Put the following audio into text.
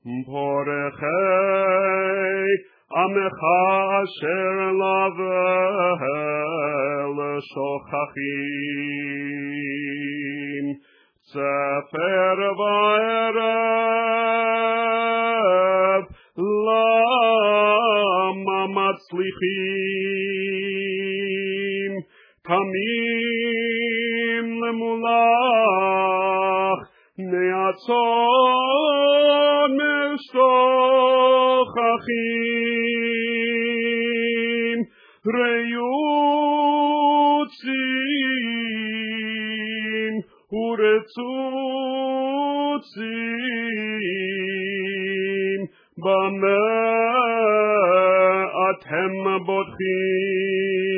פורחי עמך אשר לבא שוכחים, צפר וערב למה מצליחים, קמים למולך נעצון משוכחים, ריוצים ורצוצים, במה אתם בוטחים?